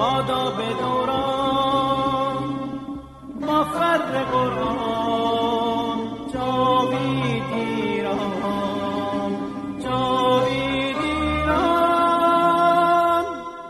بادا به دوران مفر قرآن جاوید ایران جاوید ایران.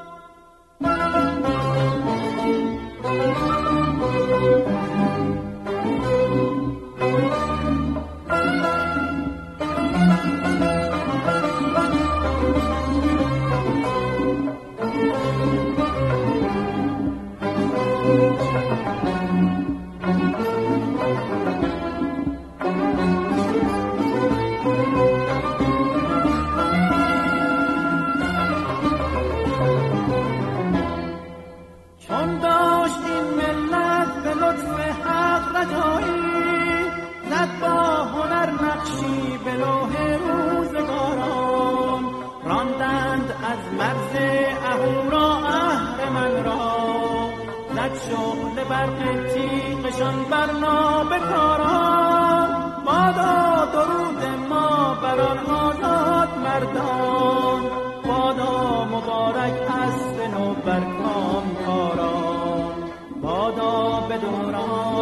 چون داشت این ملت به لطف حق رجایی، زد با هنر نقشی به لوح روزگاران، راندند از مرز اهورا اهرمن را، زد شعله برق تیغشان بر نابکاران. بادا درود ما بر آن آزاد مردان، بادا مبارک اسب نو بر کامکاران، بادا به دوران